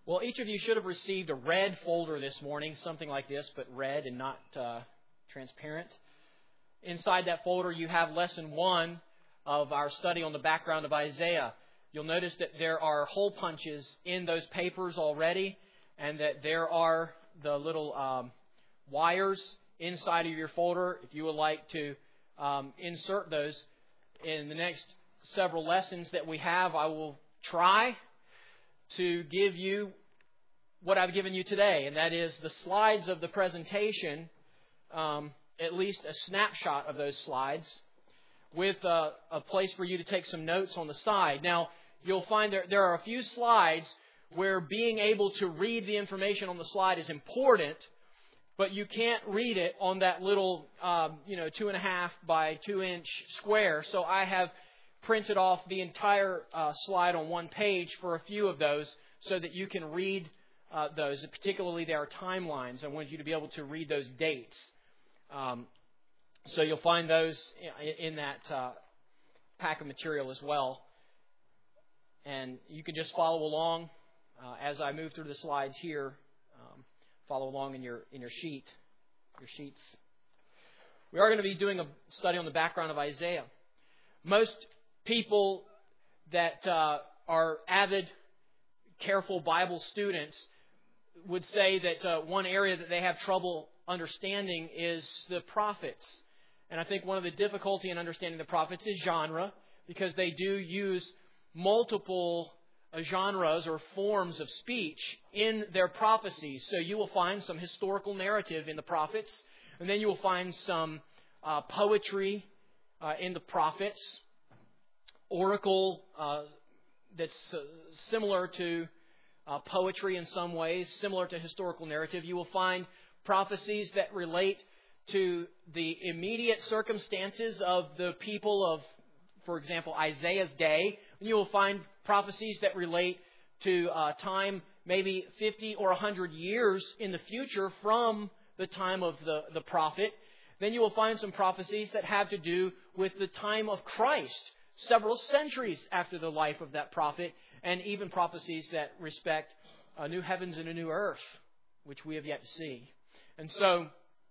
Well, each of you should have received a red folder this morning, something like this, but red and not transparent. Inside that folder, you have Lesson 1 of our study on the background of Isaiah. You'll notice that there are hole punches in those papers already, and that there are the little wires inside of your folder. If you would like to insert those in the next several lessons that we have, I will try to give you what I've given you today, and that is the slides of the presentation, at least a snapshot of those slides, with a place for you to take some notes on the side. Now, you'll find there are a few slides where being able to read the information on the slide is important, but you can't read it on that little 2.5 by 2 inch square. So I have printed off the entire slide on one page for a few of those so that you can read those. Particularly, there are timelines. I want you to be able to read those dates. So you'll find those in that pack of material as well. And you can just follow along as I move through the slides here. Follow along in your sheets. We are going to be doing a study on the background of Isaiah. Most people that are avid, careful Bible students would say that one area that they have trouble understanding is the prophets. And I think one of the difficulty in understanding the prophets is genre, because they do use multiple genres or forms of speech in their prophecies. So you will find some historical narrative in the prophets, and then you will find some poetry in the prophets, oracle that's similar to poetry in some ways, similar to historical narrative. You will find prophecies that relate to the immediate circumstances of the people of, for example, Isaiah's day. And you will find prophecies that relate to time maybe 50 or 100 years in the future from the time of the prophet. Then you will find some prophecies that have to do with the time of Christ, several centuries after the life of that prophet, and even prophecies that respect a new heavens and a new earth, which we have yet to see. And so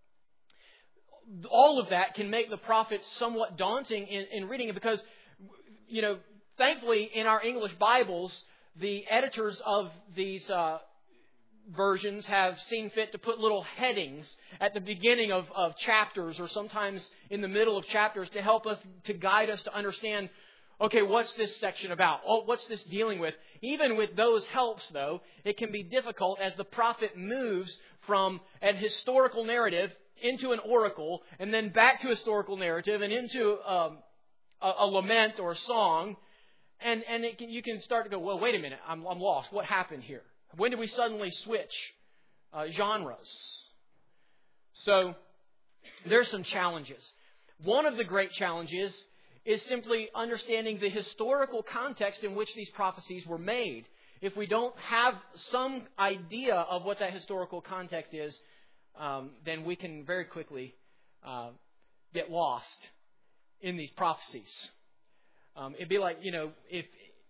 all of that can make the prophets somewhat daunting in reading it, because, thankfully in our English Bibles, the editors of these versions have seen fit to put little headings at the beginning of chapters, or sometimes in the middle of chapters, to help us, to guide us to understand, okay, what's this section about? Oh, what's this dealing with? Even with those helps, though, it can be difficult as the prophet moves from an historical narrative into an oracle, and then back to historical narrative, and into a lament or a song. And you can start to go, well, wait a minute, I'm lost. What happened here? When did we suddenly switch genres? So there's some challenges. One of the great challenges is simply understanding the historical context in which these prophecies were made. If we don't have some idea of what that historical context is, then we can very quickly get lost in these prophecies. It'd be like, if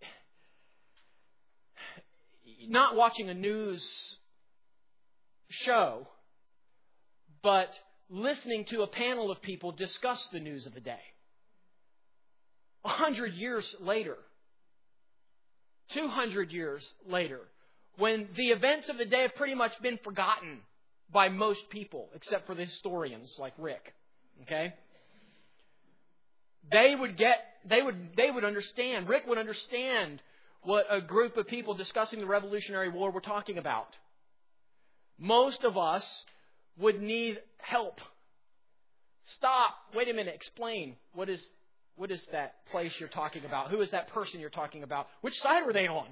not watching a news show, but listening to a panel of people discuss the news of the day. 100 years later, 200 years later, when the events of the day have pretty much been forgotten by most people, except for the historians like Rick. Okay? They would understand, Rick would understand what a group of people discussing the Revolutionary War were talking about. Most of us would need help. Stop. Wait a minute. Explain. What is that place you're talking about? Who is that person you're talking about? Which side were they on?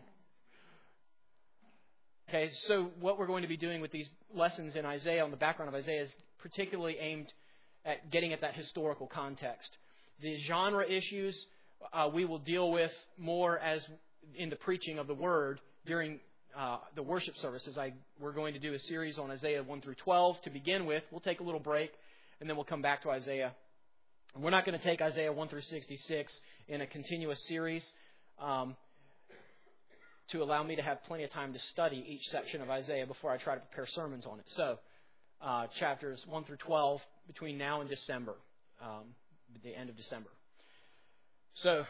Okay, so what we're going to be doing with these lessons in Isaiah, on the background of Isaiah, is particularly aimed at getting at that historical context. The genre issues we will deal with more as in the preaching of the Word during the worship services. We're going to do a series on Isaiah 1 through 12 to begin with. We'll take a little break, and then we'll come back to Isaiah. And we're not going to take Isaiah 1 through 66 in a continuous series. to allow me to have plenty of time to study each section of Isaiah before I try to prepare sermons on it. So, chapters 1 through 12 between now and December, the end of December. So,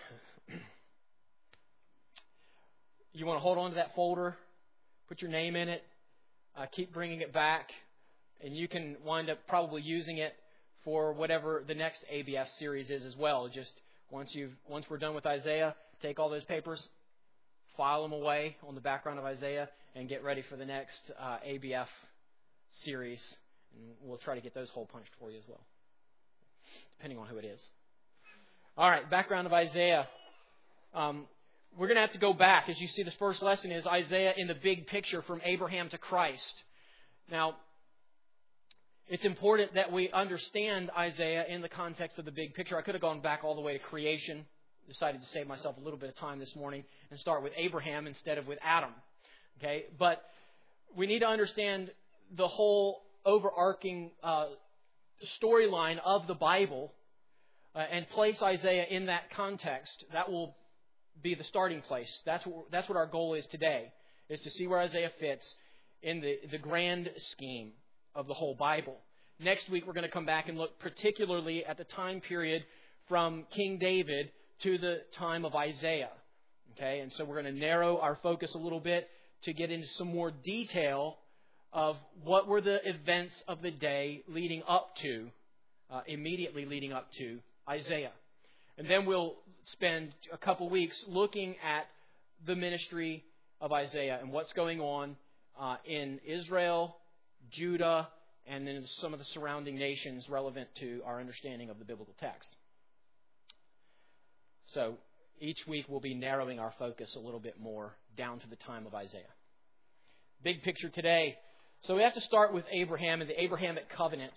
you want to hold on to that folder, put your name in it, keep bringing it back, and you can wind up probably using it for whatever the next ABF series is as well. Just once we're done with Isaiah, take all those papers, file them away on the background of Isaiah, and get ready for the next ABF series. And we'll try to get those hole punched for you as well, depending on who it is. All right, background of Isaiah. We're going to have to go back. As you see, this first lesson is Isaiah in the big picture from Abraham to Christ. Now, it's important that we understand Isaiah in the context of the big picture. I could have gone back all the way to creation. Decided to save myself a little bit of time this morning and start with Abraham instead of with Adam. Okay, but we need to understand the whole overarching storyline of the Bible and place Isaiah in that context. That will be the starting place. That's what our goal is today, is to see where Isaiah fits in the grand scheme of the whole Bible. Next week we're going to come back and look particularly at the time period from King David to the time of Isaiah. Okay, and so we're going to narrow our focus a little bit to get into some more detail of what were the events of the day leading up to, immediately leading up to Isaiah. And then we'll spend a couple weeks looking at the ministry of Isaiah and what's going on in Israel, Judah, and in some of the surrounding nations relevant to our understanding of the biblical text. So each week we'll be narrowing our focus a little bit more down to the time of Isaiah. Big picture today. So we have to start with Abraham and the Abrahamic covenant.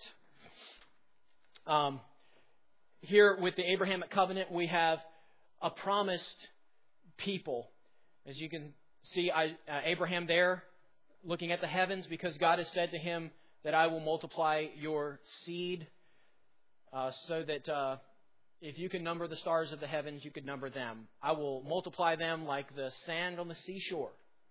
Here with the Abrahamic covenant, we have a promised people. As you can see, Abraham there looking at the heavens, because God has said to him that I will multiply your seed so that if you can number the stars of the heavens, you could number them. I will multiply them like the sand on the seashore.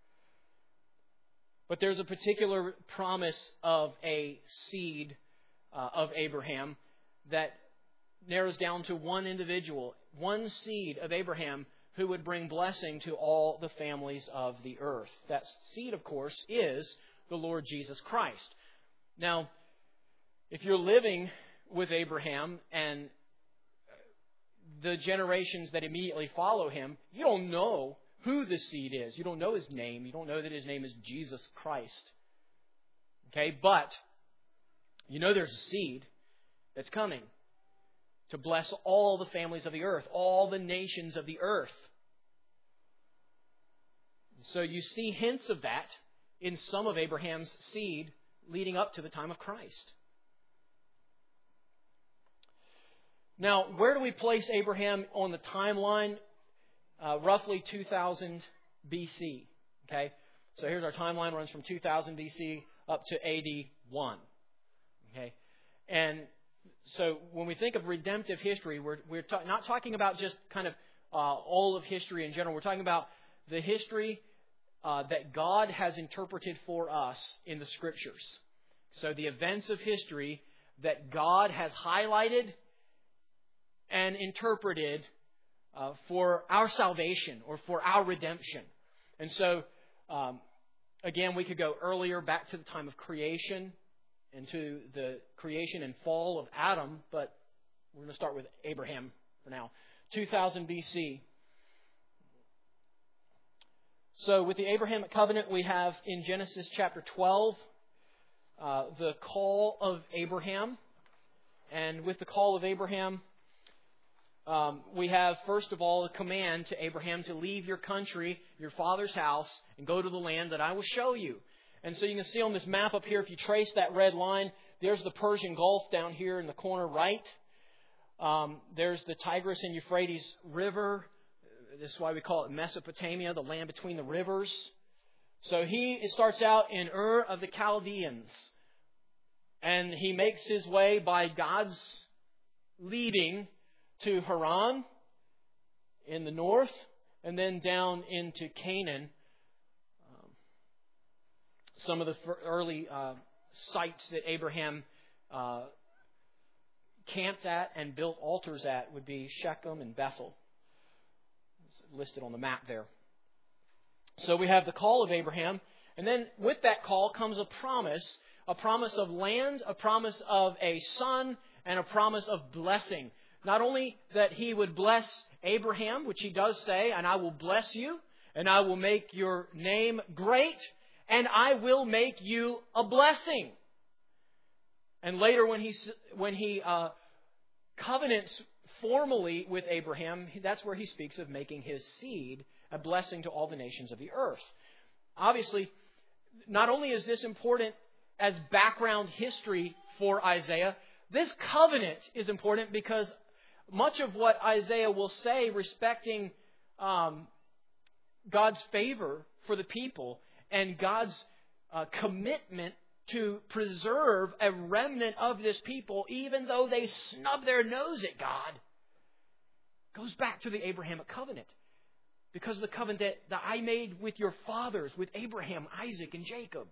But there's a particular promise of a seed of Abraham that narrows down to one individual, one seed of Abraham who would bring blessing to all the families of the earth. That seed, of course, is the Lord Jesus Christ. Now, if you're living with Abraham and the generations that immediately follow him, you don't know who the seed is. You don't know his name. You don't know that his name is Jesus Christ. Okay, but you know there's a seed that's coming to bless all the families of the earth, all the nations of the earth. So you see hints of that in some of Abraham's seed leading up to the time of Christ. Now, where do we place Abraham on the timeline? Roughly 2000 BC. Okay, so here's our timeline. Runs from 2000 BC up to AD 1. Okay, and so when we think of redemptive history, we're not talking about just kind of all of history in general. We're talking about the history that God has interpreted for us in the Scriptures. So the events of history that God has highlighted and interpreted for our salvation or for our redemption. And so, again, we could go earlier back to the time of creation and to the creation and fall of Adam, but we're going to start with Abraham for now. 2000 BC. So with the Abrahamic covenant, we have in Genesis chapter 12 the call of Abraham. And with the call of Abraham, we have, first of all, a command to Abraham to leave your country, your father's house, and go to the land that I will show you. And so you can see on this map up here, if you trace that red line, there's the Persian Gulf down here in the corner right. There's the Tigris and Euphrates River. This is why we call it Mesopotamia, the land between the rivers. So he starts out in Ur of the Chaldeans. And he makes his way by God's leading to Haran in the north, and then down into Canaan Some of the early sites that Abraham camped at and built altars at would be Shechem and Bethel. It's listed on the map there. So we have the call of Abraham, and then with that call comes a promise of land, a promise of a son, and a promise of blessing. Not only that he would bless Abraham, which he does say, and I will bless you, and I will make your name great, and I will make you a blessing. And later when he covenants formally with Abraham, that's where he speaks of making his seed a blessing to all the nations of the earth. Obviously, not only is this important as background history for Isaiah, this covenant is important because much of what Isaiah will say respecting God's favor for the people and God's commitment to preserve a remnant of this people, even though they snub their nose at God, goes back to the Abrahamic covenant. Because of the covenant that I made with your fathers, with Abraham, Isaac, and Jacob.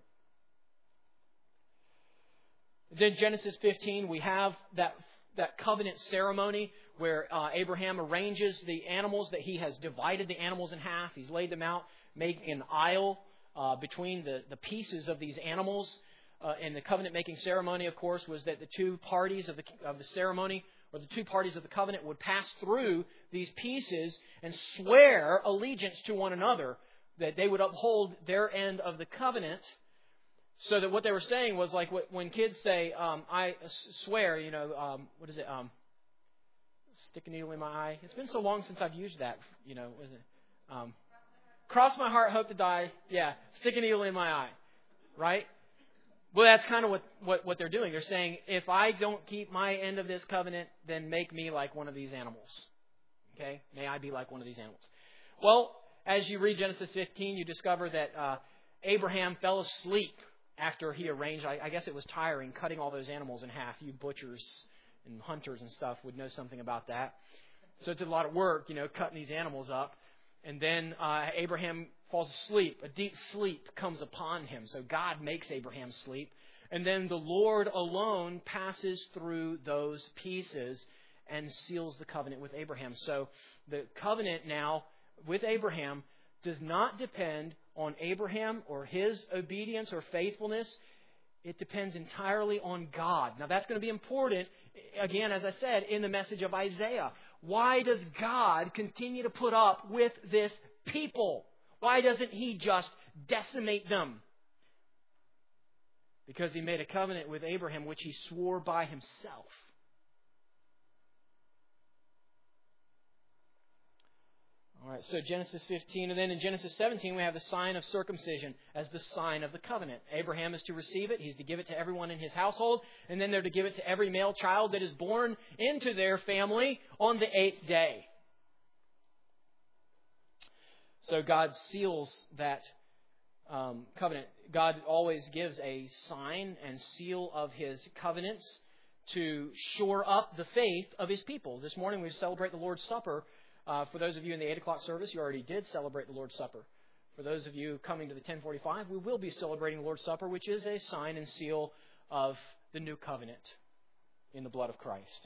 Then Genesis 15, we have that covenant ceremony where Abraham arranges the animals, that he has divided the animals in half. He's laid them out, making an aisle between the pieces of these animals. And the covenant-making ceremony, of course, was that the two parties of the ceremony, or the two parties of the covenant, would pass through these pieces and swear allegiance to one another, that they would uphold their end of the covenant. So that what they were saying was like when kids say, I swear, what is it? Stick a needle in my eye. It's been so long since I've used that, what is it? Cross my heart, hope to die. Yeah, stick a needle in my eye. Right? Well, that's kind of what they're doing. They're saying, if I don't keep my end of this covenant, then make me like one of these animals. Okay? May I be like one of these animals. Well, as you read Genesis 15, you discover that Abraham fell asleep after he arranged, I guess it was tiring, cutting all those animals in half. You butchers and hunters and stuff would know something about that. So it's a lot of work, cutting these animals up. And then Abraham falls asleep. A deep sleep comes upon him. So God makes Abraham sleep. And then the Lord alone passes through those pieces and seals the covenant with Abraham. So the covenant now with Abraham does not depend on Abraham or his obedience or faithfulness. It depends entirely on God. Now that's going to be important, again, as I said, in the message of Isaiah. Why does God continue to put up with this people? Why doesn't He just decimate them? Because He made a covenant with Abraham which He swore by Himself. All right, so Genesis 15, and then in Genesis 17 we have the sign of circumcision as the sign of the covenant. Abraham is to receive it. He's to give it to everyone in his household, and then they're to give it to every male child that is born into their family on the 8th day. So God seals that covenant. God always gives a sign and seal of His covenants to shore up the faith of His people. This morning we celebrate the Lord's Supper. For those of you in the 8 o'clock service, you already did celebrate the Lord's Supper. For those of you coming to the 10:45, we will be celebrating the Lord's Supper, which is a sign and seal of the new covenant in the blood of Christ.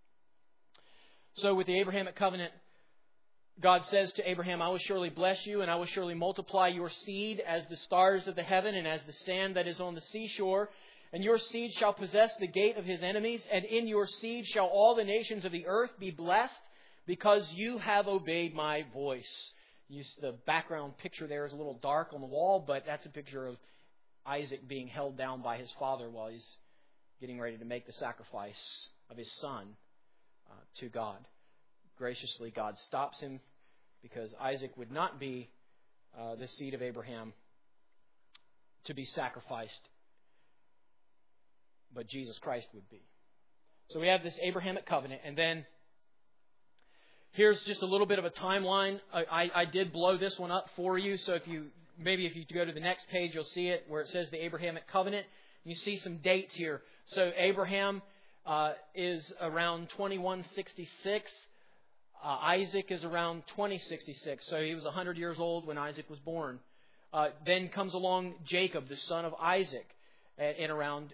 So with the Abrahamic covenant, God says to Abraham, I will surely bless you, and I will surely multiply your seed as the stars of the heaven and as the sand that is on the seashore. And your seed shall possess the gate of his enemies, and in your seed shall all the nations of the earth be blessed, because you have obeyed my voice. The background picture there is a little dark on the wall, but that's a picture of Isaac being held down by his father while he's getting ready to make the sacrifice of his son to God. Graciously, God stops him because Isaac would not be the seed of Abraham to be sacrificed, but Jesus Christ would be. So we have this Abrahamic covenant, and then here's just a little bit of a timeline. I did blow this one up for you, so if you go to the next page, you'll see it where it says the Abrahamic covenant. You see some dates here. So Abraham is around 2166. Isaac is around 2066. So he was 100 years old when Isaac was born. Then comes along Jacob, the son of Isaac, in around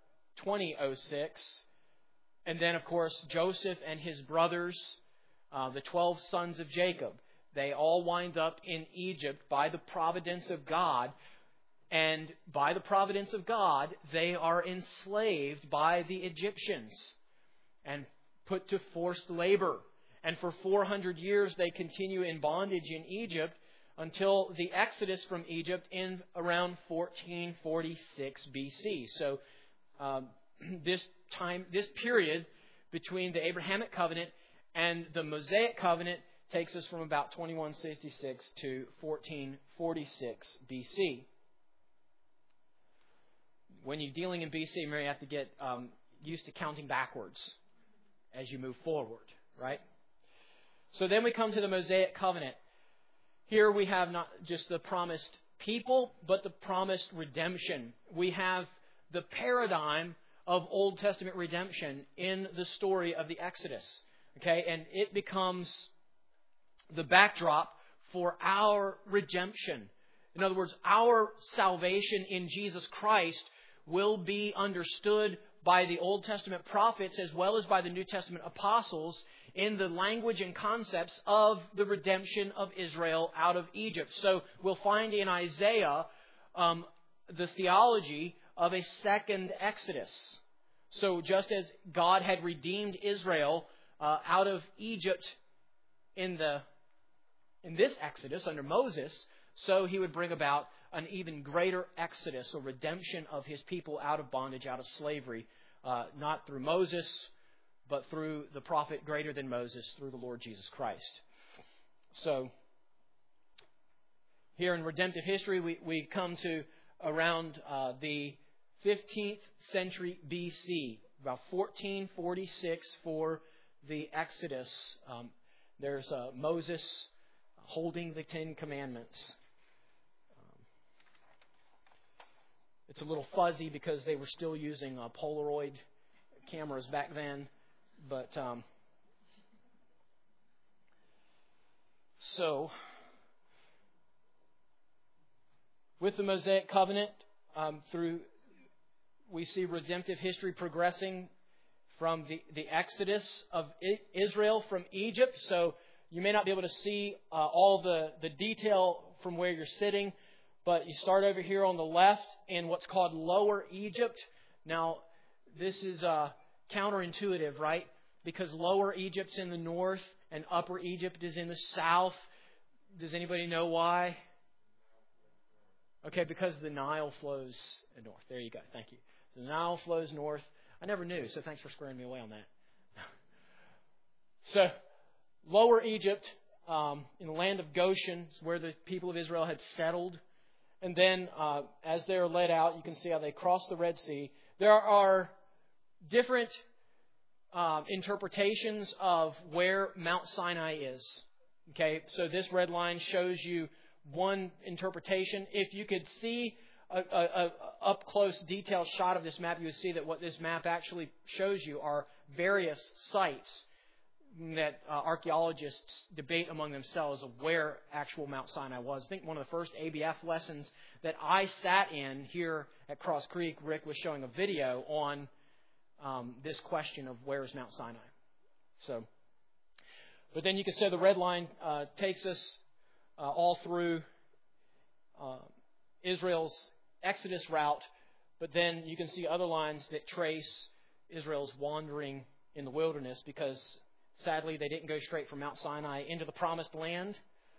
2006. And then, of course, Joseph and his brothers, the 12 sons of Jacob. They all wind up in Egypt by the providence of God. And by the providence of God, they are enslaved by the Egyptians and put to forced labor. And for 400 years, they continue in bondage in Egypt until the exodus from Egypt in around 1446 BC. So this period between the Abrahamic covenant and the Mosaic covenant takes us from about 2166 to 1446 BC. When you're dealing in BC, you may have to get used to counting backwards as you move forward, right? So then we come to the Mosaic covenant. Here we have not just the promised people, but the promised redemption. We have the paradigm of Old Testament redemption in the story of the Exodus. Okay, and it becomes the backdrop for our redemption. In other words, our salvation in Jesus Christ will be understood by the Old Testament prophets as well as by the New Testament apostles in the language and concepts of the redemption of Israel out of Egypt. So we'll find in Isaiah the theology of a second Exodus. So just as God had redeemed Israel out of Egypt in this Exodus under Moses, so He would bring about an even greater exodus or redemption of His people out of bondage, out of slavery, not through Moses, but through the prophet greater than Moses, through the Lord Jesus Christ. So here in redemptive history, we come to around the 15th century BC, about 1446 for the Exodus. There's Moses holding the Ten Commandments. It's a little fuzzy because they were still using Polaroid cameras back then. But so, with the Mosaic covenant, we see redemptive history progressing from the exodus of Israel from Egypt. So you may not be able to see all the detail from where you're sitting, but you start over here on the left in what's called Lower Egypt. Now, this is counterintuitive, right? Because Lower Egypt's in the north and Upper Egypt is in the south. Does anybody know why? Okay, because the Nile flows north. There you go. Thank you. The Nile flows north. I never knew, so thanks for squaring me away on that. So, Lower Egypt, in the land of Goshen, is where the people of Israel had settled. And then, as they're led out, you can see how they cross the Red Sea. There are different interpretations of where Mount Sinai is. Okay, so this red line shows you one interpretation. If you could see a up-close, detailed shot of this map, you would see that what this map actually shows you are various sites that archaeologists debate among themselves of where actual Mount Sinai was. I think one of the first ABF lessons that I sat in here at Cross Creek, Rick was showing a video on this question of where is Mount Sinai. So, but then you can see the red line takes us all through Israel's Exodus route, but then you can see other lines that trace Israel's wandering in the wilderness because sadly they didn't go straight from Mount Sinai into the Promised Land.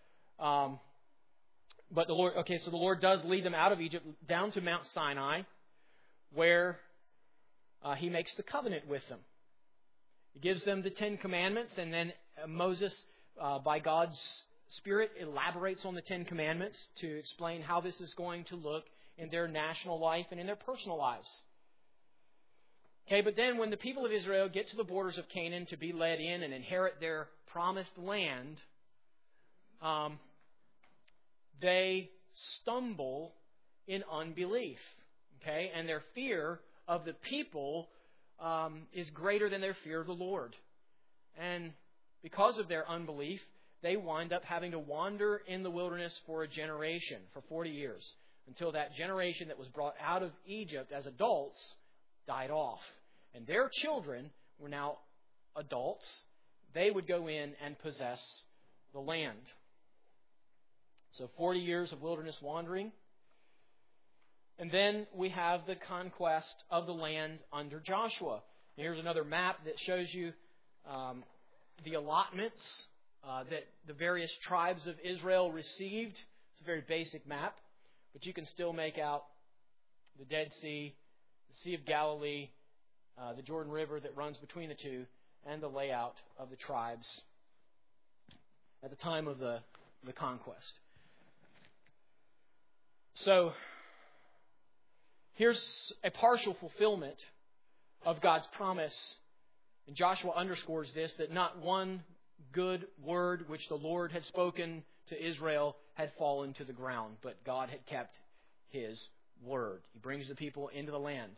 But the Lord does lead them out of Egypt down to Mount Sinai, where He makes the covenant with them. He gives them the Ten Commandments, and then Moses, by God's Spirit, elaborates on the Ten Commandments to explain how this is going to look in their national life and in their personal lives. Okay, but then when the people of Israel get to the borders of Canaan to be led in and inherit their promised land, they stumble in unbelief. Okay, and their fear of the people is greater than their fear of the Lord. And because of their unbelief, they wind up having to wander in the wilderness for a generation, for 40 years, until that generation that was brought out of Egypt as adults died off. And their children were now adults. They would go in and possess the land. So 40 years of wilderness wandering. And then we have the conquest of the land under Joshua. Here's another map that shows you the allotments that the various tribes of Israel received. It's a very basic map, but you can still make out the Dead Sea, the Sea of Galilee, the Jordan River that runs between the two, and the layout of the tribes at the time of the conquest. So, here's a partial fulfillment of God's promise. And Joshua underscores this, that not one good word which the Lord had spoken to Israel had fallen to the ground, but God had kept His word. He brings the people into the land.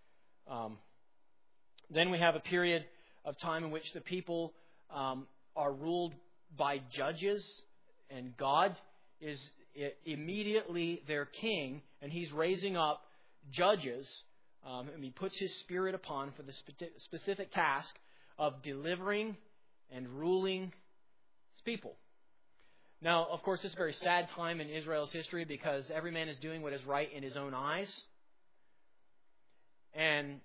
Then we have a period of time in which the people are ruled by judges, and God is immediately their king, and He's raising up judges, and He puts His Spirit upon for the specific task of delivering and ruling His people. Now, of course, this is a very sad time in Israel's history because every man is doing what is right in his own eyes. And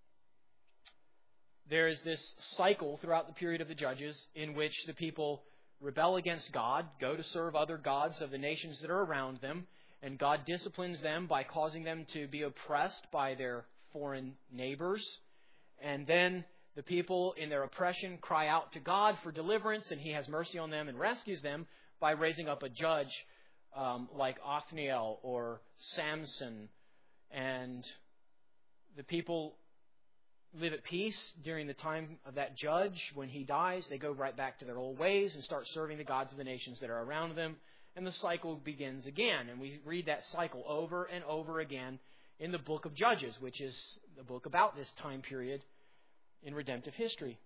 there is this cycle throughout the period of the judges in which the people rebel against God, go to serve other gods of the nations that are around them, and God disciplines them by causing them to be oppressed by their foreign neighbors. And then the people in their oppression cry out to God for deliverance, and He has mercy on them and rescues them by raising up a judge like Othniel or Samson. And the people live at peace during the time of that judge. When he dies, they go right back to their old ways and start serving the gods of the nations that are around them. And the cycle begins again. And we read that cycle over and over again in the book of Judges, which is the book about this time period in redemptive history.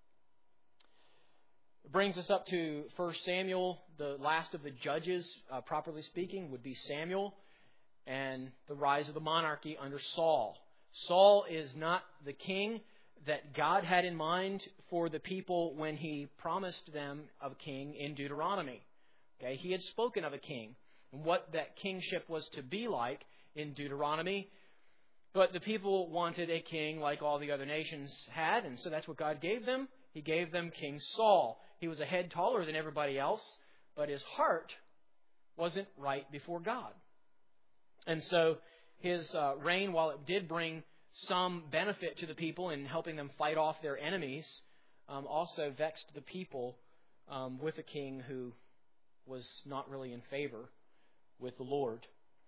It brings us up to 1 Samuel. The last of the judges, properly speaking, would be Samuel, and the rise of the monarchy under Saul. Saul is not the king that God had in mind for the people when He promised them a king in Deuteronomy. Okay, He had spoken of a king and what that kingship was to be like in Deuteronomy. But the people wanted a king like all the other nations had, and so that's what God gave them. He gave them King Saul. He was a head taller than everybody else, but his heart wasn't right before God. And so his reign, while it did bring some benefit to the people in helping them fight off their enemies, also vexed the people with a king who was not really in favor with the Lord.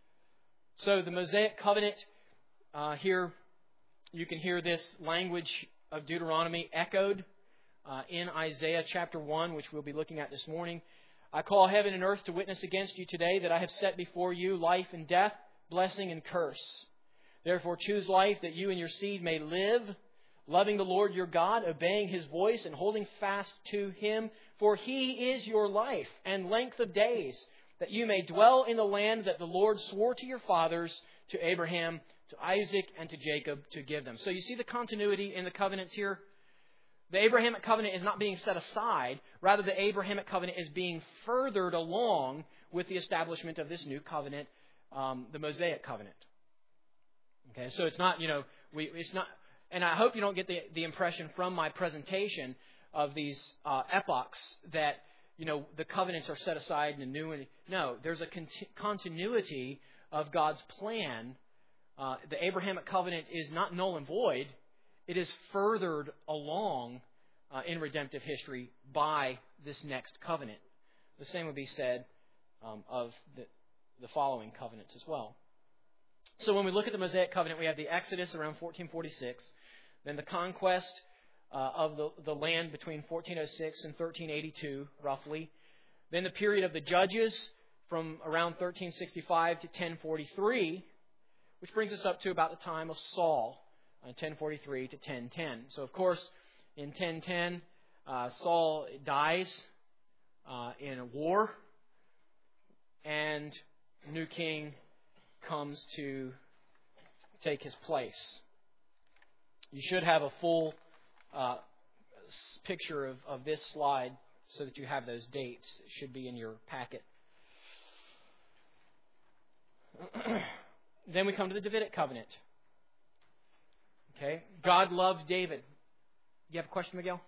So the Mosaic covenant, here you can hear this language of Deuteronomy echoed in Isaiah chapter 1, which we'll be looking at this morning. I call heaven and earth to witness against you today that I have set before you life and death, blessing and curse. Therefore choose life that you and your seed may live, loving the Lord your God, obeying His voice and holding fast to Him. For He is your life and length of days, that you may dwell in the land that the Lord swore to your fathers, to Abraham, to Isaac, and to Jacob to give them. So you see the continuity in the covenants here? The Abrahamic covenant is not being set aside. Rather, the Abrahamic covenant is being furthered along with the establishment of this new covenant, the Mosaic covenant. Okay, so it's not, it's not, and I hope you don't get the impression from my presentation of these epochs that, the covenants are set aside and new. No, there's a continuity of God's plan. The Abrahamic covenant is not null and void. It is furthered along in redemptive history by this next covenant. The same would be said of the following covenants as well. So when we look at the Mosaic covenant, we have the Exodus around 1446, then the conquest of the land between 1406 and 1382, roughly. Then the period of the Judges from around 1365 to 1043, which brings us up to about the time of Saul, 1043 to 1010. So, of course, in 1010, Saul dies. in a war, and a new king comes to take his place. You should have a full picture of this slide so that you have those dates. It should be in your packet. Then we come to the Davidic covenant. Okay, God loved David. You have a question, Miguel?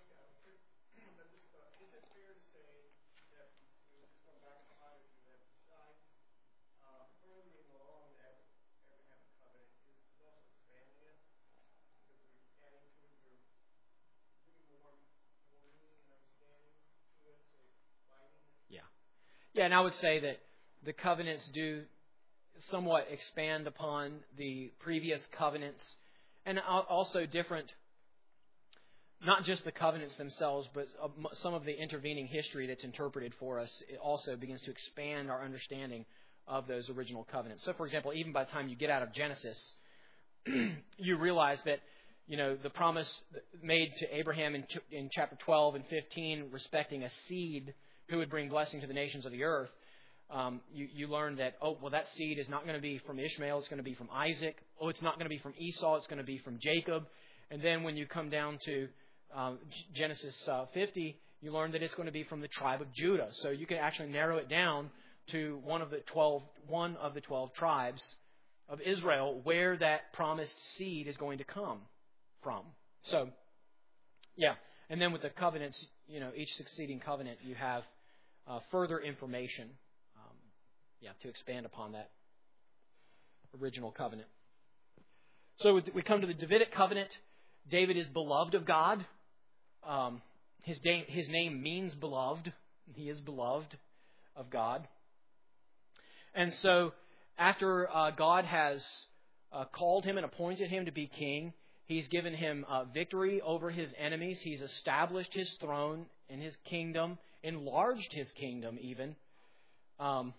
Yeah, and I would say that the covenants do somewhat expand upon the previous covenants, and also different, not just the covenants themselves, but some of the intervening history that's interpreted for us. It also begins to expand our understanding of those original covenants. So, for example, even by the time you get out of Genesis, you realize that, you know, the promise made to Abraham in chapter 12 and 15 respecting a seed who would bring blessing to the nations of the earth, you learn that, that seed is not going to be from Ishmael, it's going to be from Isaac. It's not going to be from Esau, it's going to be from Jacob. And then when you come down to Genesis 50, you learn that it's going to be from the tribe of Judah. So you can actually narrow it down to one of the 12 tribes of Israel where that promised seed is going to come from. So, yeah. And then with the covenants, you know, each succeeding covenant, you have further information, to expand upon that original covenant. So we come to the Davidic covenant. David is beloved of God. His name means beloved. He is beloved of God. And so after God has called him and appointed him to be king, He's given him victory over his enemies. He's established his throne and his kingdom, enlarged his kingdom even. The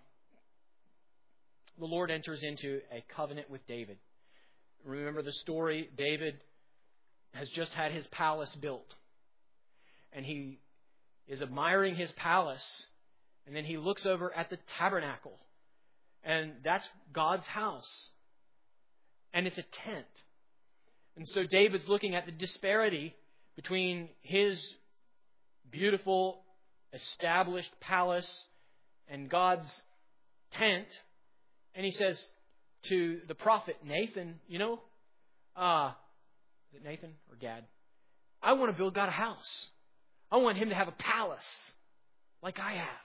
Lord enters into a covenant with David. Remember the story, David has just had his palace built. And he is admiring his palace. And then he looks over at the tabernacle. And that's God's house. And it's a tent. And so David's looking at the disparity between his beautiful, established palace and God's tent. And he says to the prophet Nathan, is it Nathan or Gad? I want to build God a house. I want him to have a palace like I have.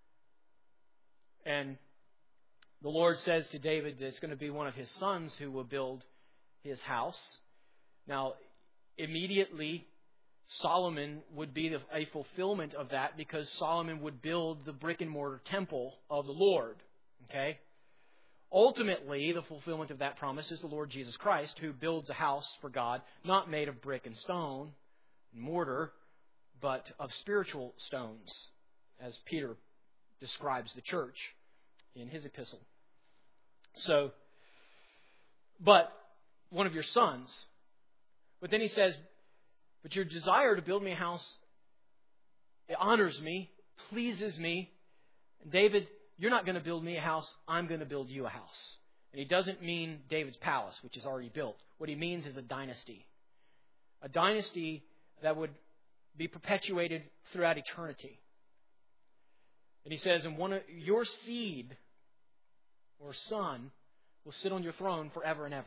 And the Lord says to David that it's going to be one of his sons who will build his house. Now, immediately, Solomon would be a fulfillment of that because Solomon would build the brick and mortar temple of the Lord. Okay? Ultimately, the fulfillment of that promise is the Lord Jesus Christ, who builds a house for God, not made of brick and stone, and mortar, but of spiritual stones, as Peter describes the church in his epistle. So, but one of your sons. But then he says, but your desire to build me a house, it honors me, pleases me. And David, you're not going to build me a house, I'm going to build you a house. And he doesn't mean David's palace, which is already built. What he means is a dynasty. A dynasty that would be perpetuated throughout eternity. And he says, and one of your seed or son will sit on your throne forever and ever.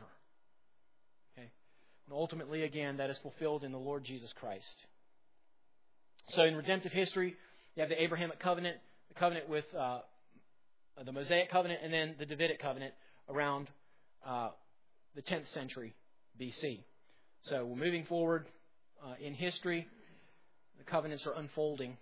And ultimately, again, that is fulfilled in the Lord Jesus Christ. So in redemptive history, you have the Abrahamic covenant, the covenant with the Mosaic covenant, and then the Davidic covenant around the 10th century BC. So we're moving forward in history. The covenants are unfolding.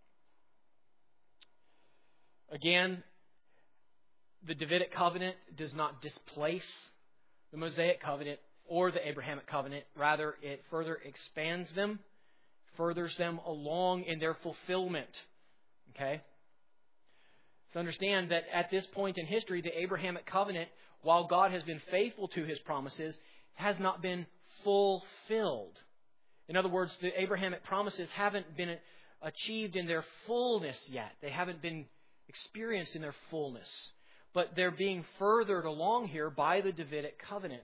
Again, the Davidic covenant does not displace the Mosaic covenant or the Abrahamic covenant. Rather, it further expands them, furthers them along in their fulfillment. Okay? So understand that at this point in history, the Abrahamic covenant, while God has been faithful to His promises, has not been fulfilled. In other words, the Abrahamic promises haven't been achieved in their fullness yet. They haven't been experienced in their fullness. But they're being furthered along here by the Davidic covenant.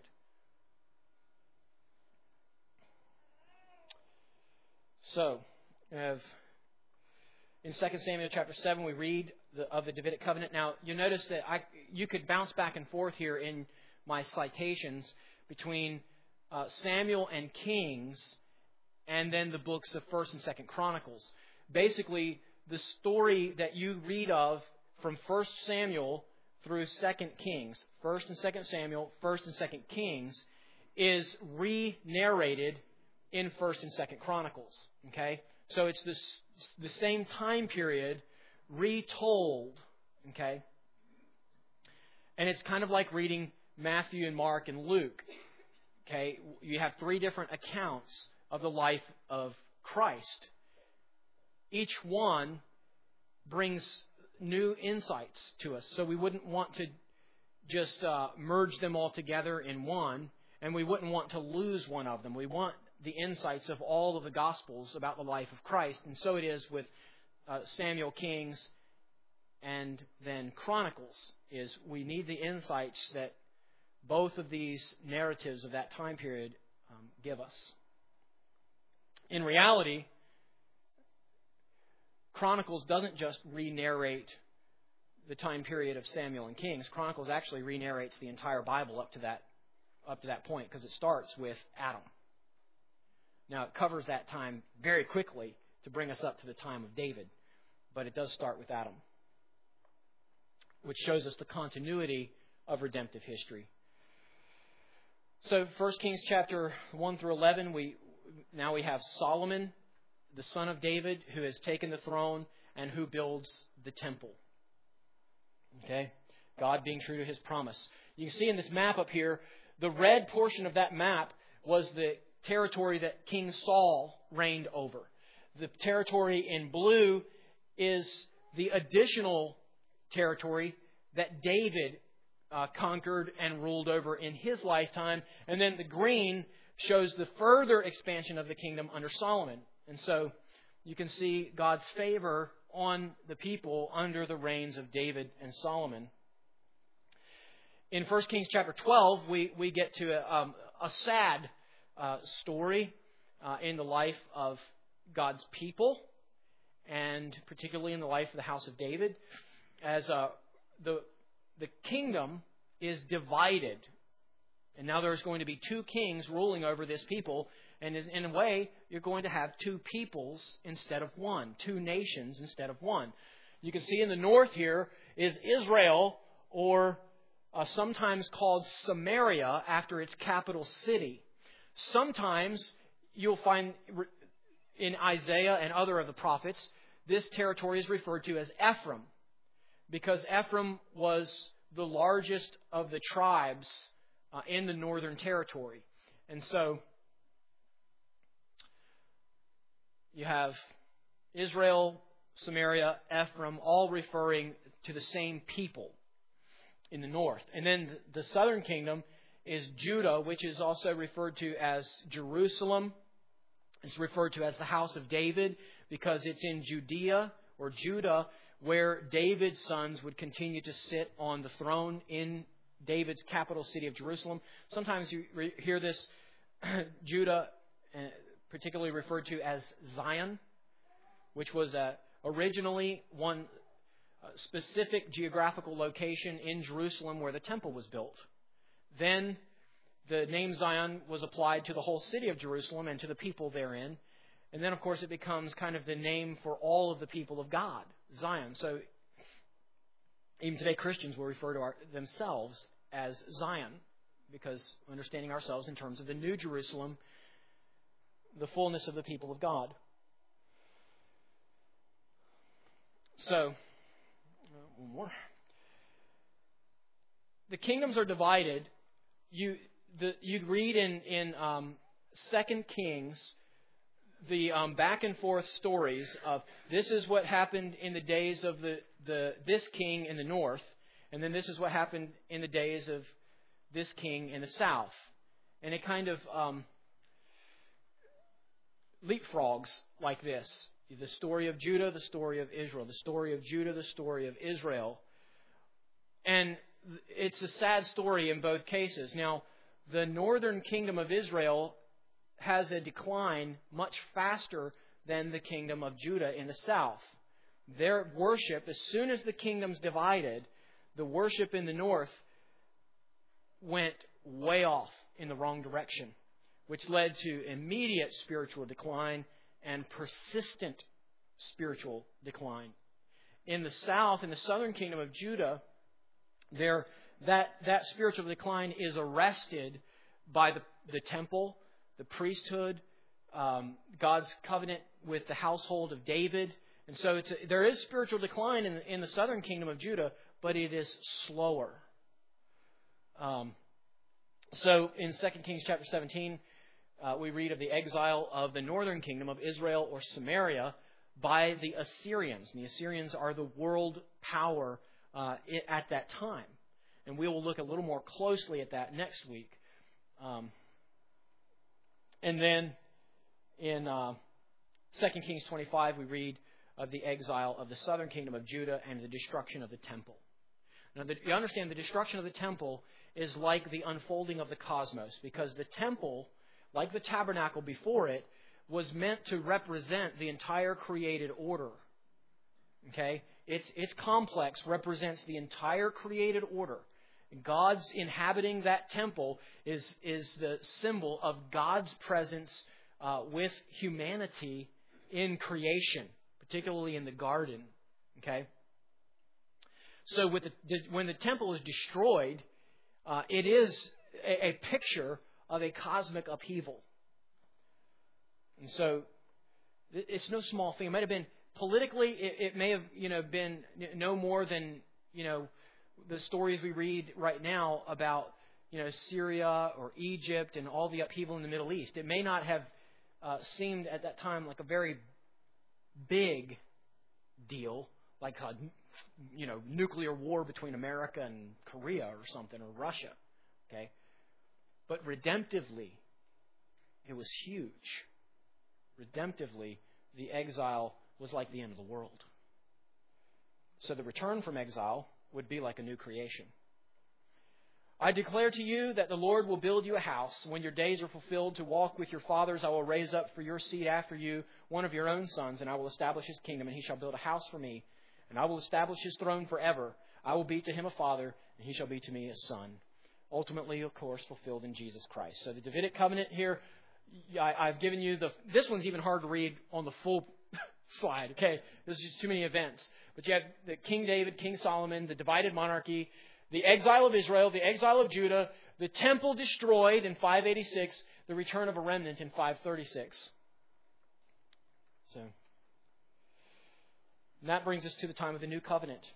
So, we have in 2 Samuel chapter 7, we read of the Davidic covenant. Now, you notice that you could bounce back and forth here in my citations between Samuel and Kings and then the books of 1st and 2nd Chronicles. Basically, the story that you read of from 1st Samuel through 2nd Kings, 1st and 2nd Samuel, 1st and 2nd Kings, is re-narrated in 1st and 2nd Chronicles. Okay? So it's the same time period retold. Okay? And it's kind of like reading Matthew and Mark and Luke. Okay? You have 3 different accounts of the life of Christ. Each one brings new insights to us. So we wouldn't want to just merge them all together in one, and we wouldn't want to lose one of them. We want the insights of all of the Gospels about the life of Christ. And so it is with Samuel, Kings, and then Chronicles, is we need the insights that both of these narratives of that time period give us. In reality, Chronicles doesn't just re-narrate the time period of Samuel and Kings. Chronicles actually re-narrates the entire Bible up to that point, because it starts with Adam. Now, it covers that time very quickly to bring us up to the time of David, but it does start with Adam, which shows us the continuity of redemptive history. So 1 Kings chapter 1 through 11, we have Solomon, the son of David, who has taken the throne and who builds the temple. Okay? God being true to His promise. You can see in this map up here, the red portion of that map was the territory that King Saul reigned over. The territory in blue is the additional territory that David conquered and ruled over in his lifetime. And then the green shows the further expansion of the kingdom under Solomon. And so you can see God's favor on the people under the reigns of David and Solomon. In 1 Kings chapter 12, we get to a sad story in the life of God's people, and particularly in the life of the house of David, as the kingdom is divided. And now there's going to be 2 kings ruling over this people. And in a way, you're going to have 2 peoples instead of one, 2 nations instead of one. You can see in the north here is Israel, or sometimes called Samaria after its capital city. Sometimes you'll find in Isaiah and other of the prophets, this territory is referred to as Ephraim, because Ephraim was the largest of the tribes in the northern territory. And so you have Israel, Samaria, Ephraim, all referring to the same people in the north. And then the southern kingdom is Judah, which is also referred to as Jerusalem. It's referred to as the house of David because it's in Judea or Judah where David's sons would continue to sit on the throne in David's capital city of Jerusalem. Sometimes you hear this Judah particularly referred to as Zion, which was originally one specific geographical location in Jerusalem where the temple was built. Then the name Zion was applied to the whole city of Jerusalem and to the people therein. And then, of course, it becomes kind of the name for all of the people of God, Zion. So even today, Christians will refer to themselves as Zion because understanding ourselves in terms of the New Jerusalem, the fullness of the people of God. So, one more. The kingdoms are divided. You read in 2 Kings the back and forth stories of this is what happened in the days of this king in the north, and then this is what happened in the days of this king in the south, and it kind of leapfrogs like this The story of Judah, the story of Israel. The story of Judah, the story of Israel. And it's a sad story in both cases. Now, the northern kingdom of Israel has a decline much faster than the kingdom of Judah in the south. Their worship, as soon as the kingdoms divided, the worship in the north went way off in the wrong direction, which led to immediate spiritual decline and persistent spiritual decline. In the south, in the southern kingdom of Judah, that spiritual decline is arrested by the temple, the priesthood, God's covenant with the household of David. And so there is spiritual decline in the southern kingdom of Judah, but it is slower. So in 2 Kings chapter 17, we read of the exile of the northern kingdom of Israel or Samaria by the Assyrians. And the Assyrians are the world power at that time. And we will look a little more closely at that next week. And then in 2 Kings 25, we read of the exile of the southern kingdom of Judah and the destruction of the temple. Now, you understand the destruction of the temple is like the unfolding of the cosmos, because the temple, like the tabernacle before it, was meant to represent the entire created order. Okay? Its complex represents the entire created order. God's inhabiting that temple is the symbol of God's presence with humanity in creation, particularly in the garden. Okay? So when the temple is destroyed, it is a picture of a cosmic upheaval. And so it's no small thing. It might have been politically, it may have been no more than the stories we read right now about Syria or Egypt and all the upheaval in the Middle East. It may not have seemed at that time like a very big deal, like a nuclear war between America and Korea or something, or Russia. Okay, but redemptively, it was huge. Redemptively, the exile was like the end of the world. So the return from exile would be like a new creation. I declare to you that the Lord will build you a house. When your days are fulfilled to walk with your fathers, I will raise up for your seed after you one of your own sons, and I will establish his kingdom, and he shall build a house for me, and I will establish his throne forever. I will be to him a father, and he shall be to me a son. Ultimately, of course, fulfilled in Jesus Christ. So the Davidic covenant here, I've given you this one's even hard to read on the full slide. Okay, there's just too many events. But you have the King David, King Solomon, the divided monarchy, the exile of Israel, the exile of Judah, the temple destroyed in 586, the return of a remnant in 536. So, and that brings us to the time of the new covenant.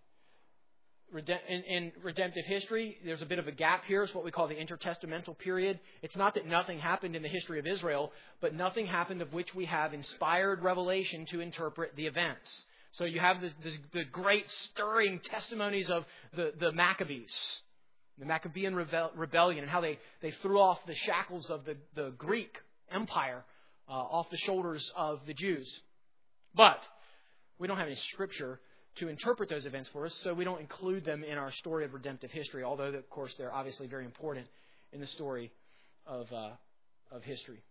In redemptive history, there's a bit of a gap here. It's what we call the intertestamental period. It's not that nothing happened in the history of Israel, but nothing happened of which we have inspired revelation to interpret the events. So you have the great stirring testimonies of the Maccabees, the Maccabean rebellion, and how they threw off the shackles of the Greek Empire off the shoulders of the Jews. But we don't have any scripture to interpret those events for us, so we don't include them in our story of redemptive history, although, of course, they're obviously very important in the story of history.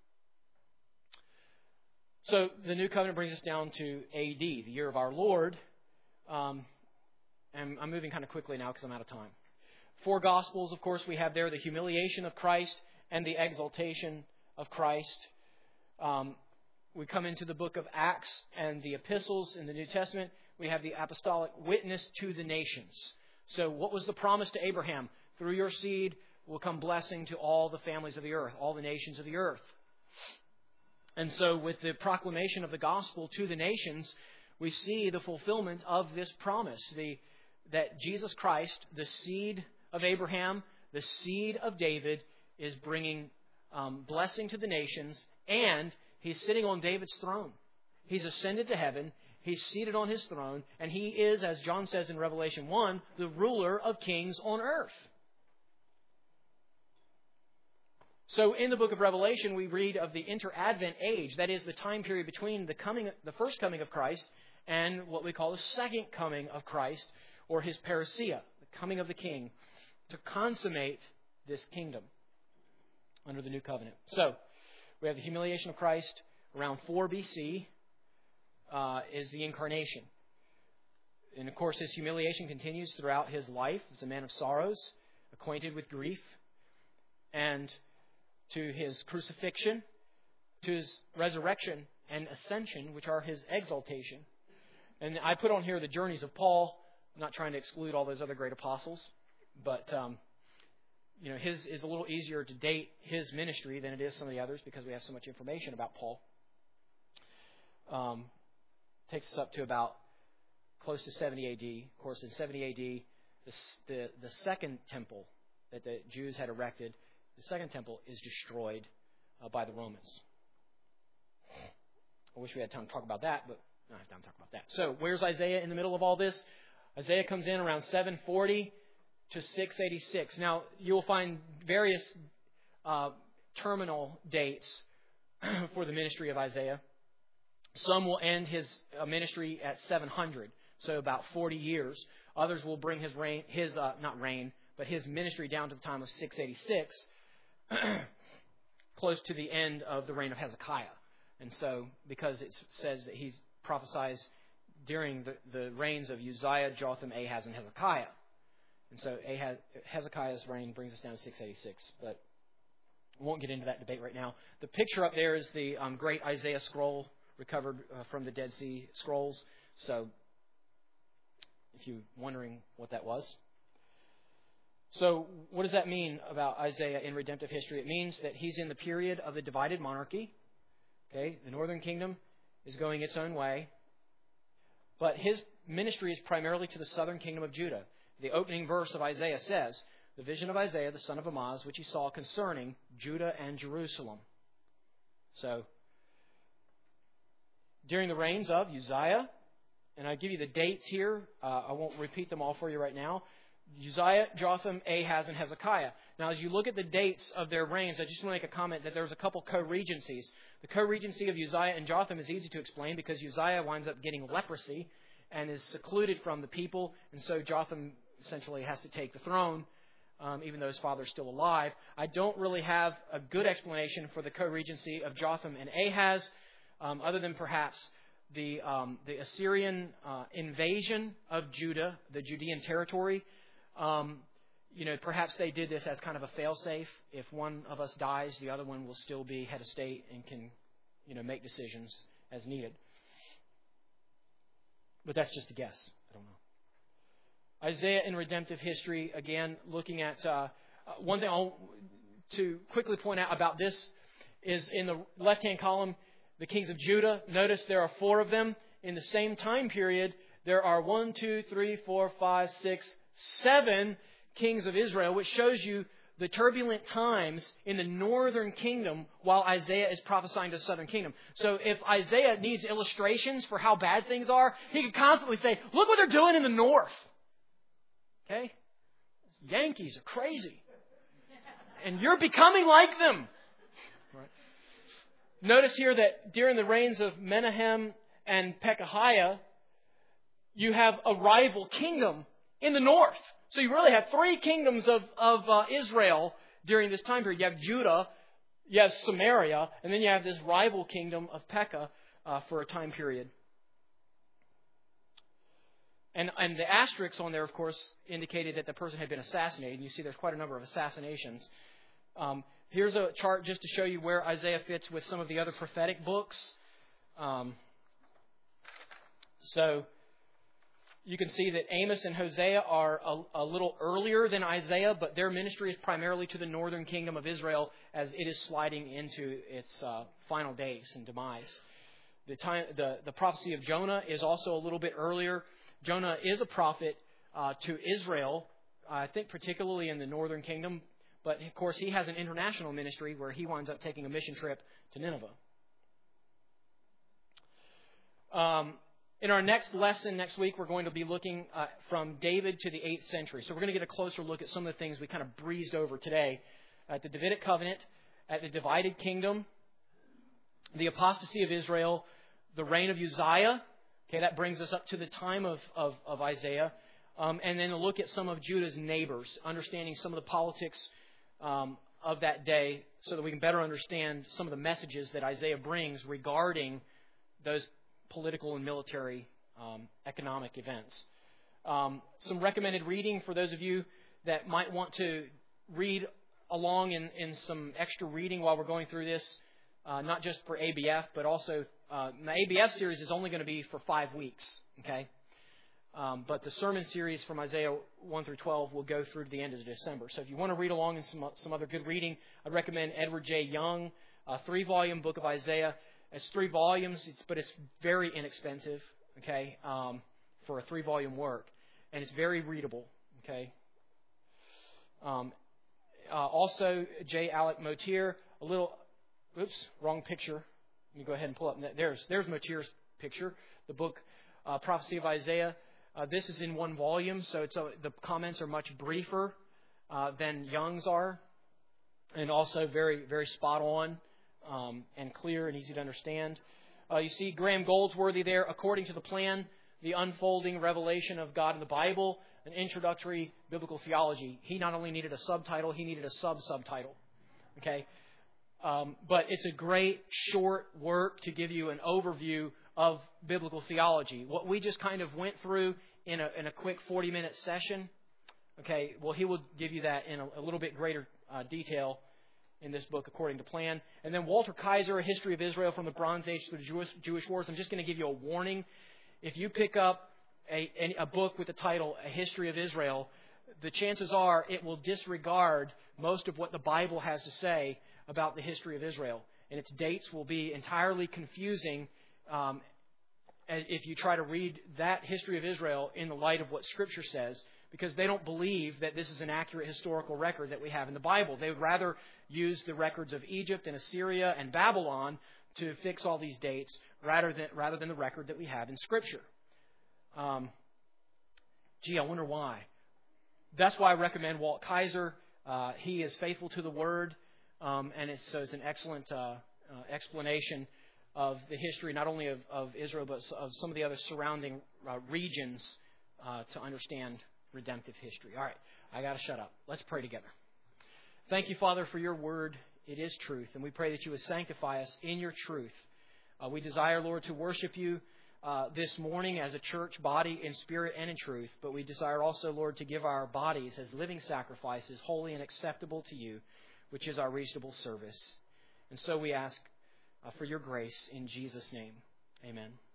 So the New Covenant brings us down to AD, the year of our Lord. And I'm moving kind of quickly now because I'm out of time. 4 Gospels, of course, we have there the humiliation of Christ and the exaltation of Christ. We come into the book of Acts and the epistles in the New Testament. We have the apostolic witness to the nations. So what was the promise to Abraham? Through your seed will come blessing to all the families of the earth, all the nations of the earth. And so with the proclamation of the gospel to the nations, we see the fulfillment of this promise, that Jesus Christ, the seed of Abraham, the seed of David, is bringing blessing to the nations, and he's sitting on David's throne. He's ascended to heaven. He's seated on his throne, and he is, as John says in Revelation 1, the ruler of kings on earth. So in the book of Revelation, we read of the inter-Advent age. That is the time period between the first coming of Christ and what we call the second coming of Christ, or his parousia, the coming of the King, to consummate this kingdom under the new covenant. So we have the humiliation of Christ around 4 BC is the incarnation. And of course, his humiliation continues throughout his life as a man of sorrows, acquainted with grief, and to his crucifixion, to his resurrection and ascension, which are his exaltation. And I put on here the journeys of Paul. I'm not trying to exclude all those other great apostles, but his is a little easier to date his ministry than it is some of the others because we have so much information about Paul. Takes us up to about close to 70 A.D. Of course, in 70 A.D., the second temple that the Jews had erected, the second temple is destroyed by the Romans. I wish we had time to talk about that, but I don't have time to talk about that. So, where's Isaiah in the middle of all this? Isaiah comes in around 740 to 686. Now, you'll find various terminal dates for the ministry of Isaiah. Some will end his ministry at 700, so about 40 years. Others will bring his ministry down to the time of 686, close to the end of the reign of Hezekiah. And so, because it says that he prophesies during the reigns of Uzziah, Jotham, Ahaz, and Hezekiah. And so Hezekiah's reign brings us down to 686. But we won't get into that debate right now. The picture up there is the great Isaiah scroll recovered from the Dead Sea Scrolls. So if you're wondering what that was. So what does that mean about Isaiah in redemptive history? It means that he's in the period of the divided monarchy. Okay, the northern kingdom is going its own way. But his ministry is primarily to the southern kingdom of Judah. The opening verse of Isaiah says, the vision of Isaiah, the son of Amoz, which he saw concerning Judah and Jerusalem. So, during the reigns of Uzziah, and I give you the dates here. I won't repeat them all for you right now. Uzziah, Jotham, Ahaz, and Hezekiah. Now, as you look at the dates of their reigns, I just want to make a comment that there's a couple co-regencies. The co-regency of Uzziah and Jotham is easy to explain because Uzziah winds up getting leprosy and is secluded from the people, and so Jotham essentially has to take the throne, even though his father's still alive. I don't really have a good explanation for the co-regency of Jotham and Ahaz, other than perhaps the Assyrian invasion of Judah, the Judean territory. Perhaps they did this as kind of a fail-safe. If one of us dies, the other one will still be head of state and can, make decisions as needed. But that's just a guess. I don't know. Isaiah in redemptive history, again, looking at one thing to quickly point out about this is in the left-hand column, the kings of Judah. Notice there are 4 of them. In the same time period, there are 7 kings of Israel, which shows you the turbulent times in the northern kingdom while Isaiah is prophesying to the southern kingdom. So if Isaiah needs illustrations for how bad things are, he can constantly say, look what they're doing in the north. Okay? Yankees are crazy. And you're becoming like them. Right. Notice here that during the reigns of Menahem and Pekahiah, you have a rival kingdom in the north. So you really have 3 kingdoms of Israel during this time period. You have Judah, you have Samaria, and then you have this rival kingdom of Pekah for a time period. And the asterisks on there, of course, indicated that the person had been assassinated. And you see there's quite a number of assassinations. Here's a chart just to show you where Isaiah fits with some of the other prophetic books. So you can see that Amos and Hosea are a little earlier than Isaiah, but their ministry is primarily to the northern kingdom of Israel as it is sliding into its final days and demise. The prophecy of Jonah is also a little bit earlier. Jonah is a prophet to Israel, I think particularly in the northern kingdom, but of course he has an international ministry where he winds up taking a mission trip to Nineveh. In our next lesson next week, we're going to be looking from David to the 8th century. So we're going to get a closer look at some of the things we kind of breezed over today at the Davidic covenant at the divided kingdom, the apostasy of Israel, the reign of Uzziah. Okay, that brings us up to the time of Isaiah. And then a look at some of Judah's neighbors, understanding some of the politics of that day so that we can better understand some of the messages that Isaiah brings regarding those political and military economic events. Some recommended reading for those of you that might want to read along in some extra reading while we're going through this, not just for ABF, but also the ABF series is only going to be for 5 weeks, okay? But the sermon series from Isaiah 1 through 12 will go through to the end of December. So if you want to read along in some other good reading, I'd recommend Edward J. Young, a 3-volume book of Isaiah. It's 3 volumes, but it's very inexpensive, okay, for a 3-volume work. And it's very readable, okay? Also, J. Alec Motyer, wrong picture. Let me go ahead and pull up. There's Motier's picture, the book Prophecy of Isaiah. This is in 1 volume, so the comments are much briefer than Young's are, and also very, very spot on and clear and easy to understand. You see Graham Goldsworthy there, According to the Plan, the Unfolding Revelation of God in the Bible, an Introductory Biblical Theology. He not only needed a subtitle, he needed a sub-subtitle. Okay? But it's a great short work to give you an overview of biblical theology. What we just kind of went through in a quick 40-minute session, okay, well, he will give you that in a little bit greater detail in this book, According to Plan. And then Walter Kaiser, A History of Israel from the Bronze Age to the Jewish Wars. I'm just going to give you a warning. If you pick up a book with the title, A History of Israel, the chances are it will disregard most of what the Bible has to say about the history of Israel. And its dates will be entirely confusing if you try to read that history of Israel in the light of what Scripture says, because they don't believe that this is an accurate historical record that we have in the Bible. They would rather use the records of Egypt and Assyria and Babylon to fix all these dates rather than the record that we have in Scripture. I wonder why. That's why I recommend Walt Kaiser. He is faithful to the Word, and it's an excellent explanation of the history, not only of Israel, but of some of the other surrounding regions to understand redemptive history. All right, I got to shut up. Let's pray together. Thank you, Father, for your Word. It is truth, and we pray that you would sanctify us in your truth. We desire, Lord, to worship you this morning as a church body in spirit and in truth, but we desire also, Lord, to give our bodies as living sacrifices, holy and acceptable to you, which is our reasonable service. And so we ask for your grace in Jesus' name. Amen.